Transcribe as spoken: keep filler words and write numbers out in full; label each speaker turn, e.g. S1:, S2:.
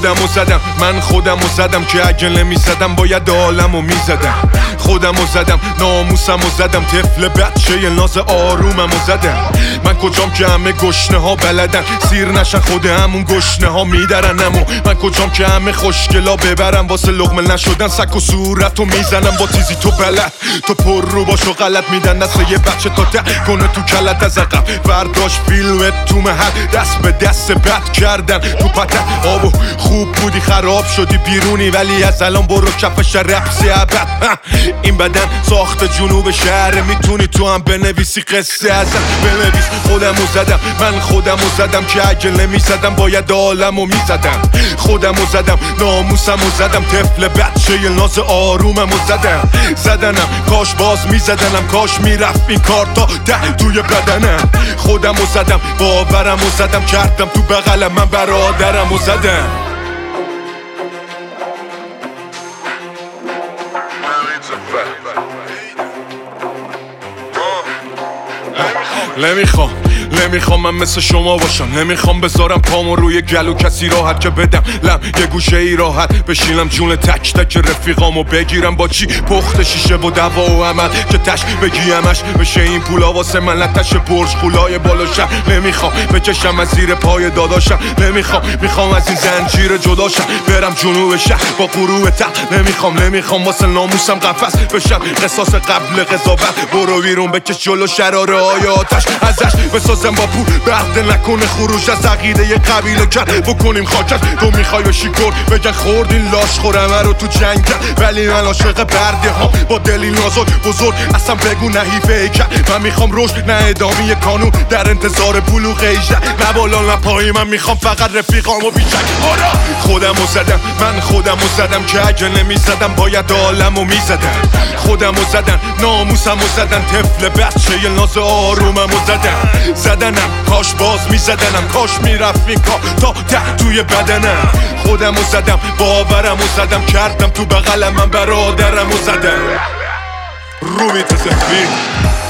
S1: خودمو زدم من خودمو زدم که اگه نمیزدم باید عالمو میزدم خودمو زدم ناموسمو زدم طفل بچه ناز آروممو زدم من کجام که همه گشنه ها بلدن سیر نشن خود همون گشنه ها میدرنمو من کجام که همه خوشگلا ببرم واسه لقمه نشدن سک و صورتو میزنم با تیزی تو بلد تو پر رو باش و غلط میدن دست یه بچه تا ده کنه تو کلت از عقب برداشت فیلمت تو محل دست به دست بد کردن تو پتن آبو خوب بودی خراب شدی بیرونی ولی از الان برو کف شرپسی ابد این بدن ساخت جنوب شهر میتونی تو هم بنویسی قصه ازم بنویس خودمو زدم من خودمو زدم که اگه نمیزدم باید عالمو میزدم خودمو زدم ناموسمو زدم طفل بچه ناز آروممو زدم زدنم کاش باز میزدنم کاش میرفت این کار تا ده توی بدنم خودمو زدم باورمو زدم کردم تو بغلم من برادرمو زدم نمیخوام نمیخوام من مثل شما باشم نمیخوام بذارم پامو روی گلو کسی راحت که بدم لم یه گوشه ای راحت بشینم جون تک تک رفیقامو بگیرم با چی پخت شیشه و دوا و عمل که تش بگیمش بشه این پولا واسه من لتش برج خولای بالاشم نمیخوام بکشم از زیر پای داداشم نمیخوام میخوام از این زنجیر جداشم برم جنوب شهر با غروب تق نمیخوام نمیخوام واسه ناموسم قفس بشم قصاص قبل قضاوت برو بیرون بکش جلو شراره های آتش ازش بسازم با پول بهده نکنه خروج از عقیده یه قبیله کرد بکنیم خاکش تو میخوای بشی گرد بگن خوردین لاش خورمه رو تو جنگ کرد ولی من عاشق برده ها با دلی نازک بزرگ اصلا بگو نحیفه کرد من میخوام رشد نه ادامه قانون در انتظار بلوغ ایجا نه بالا نه پایی من میخوام فقط رفیقامو بیشک آرا خودمو زدم من خودمو زدم که اگه نمیزدم باید عالمو میزدم خودمو زدم ناموسمو زدم طفل بچه ناز آروممو زدم زدنم کاش باز میزدنم کاش میرفت این کار تا ده توی بدنم خودمو زدم باورمو زدم کردم تو بغلم من برادرمو زدم رومی تو زفیر